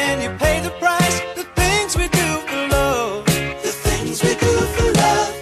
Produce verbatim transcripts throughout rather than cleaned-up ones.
when you pay the price. The things we do for love, the things we do for love.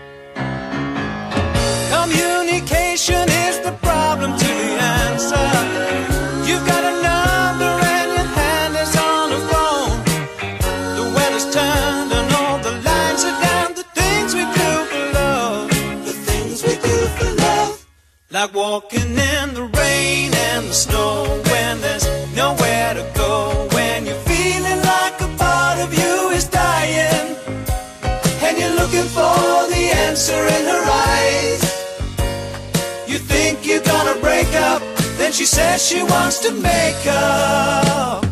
Communication is the problem to the answer. You've got a number and your hand is on the phone. The weather's turned and all the lines are down. The things we do for love, the things we do for love. Like walking in the rain and the snow when there's nowhere to go. When you're feeling like a part of you is dying and you're looking for the answer in her eyes. You think you're gonna break up, then she says she wants to make up.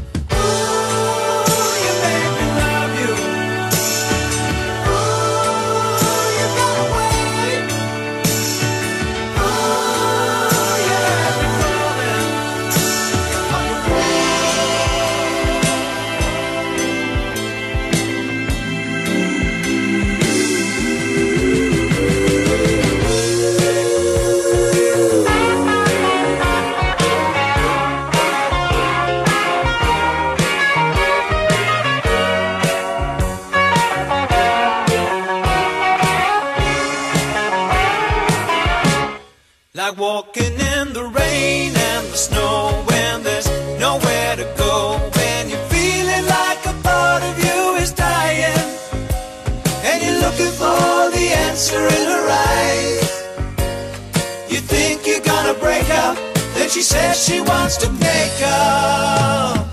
Ooh, you make me love you. Ooh, you got away. Ooh, you have me falling on your like walking in the rain and the snow when there's nowhere to go. When you're feeling like a part of you is dying and you're looking for the answer in her eyes. You think you're gonna break up, then she says she wants to make up.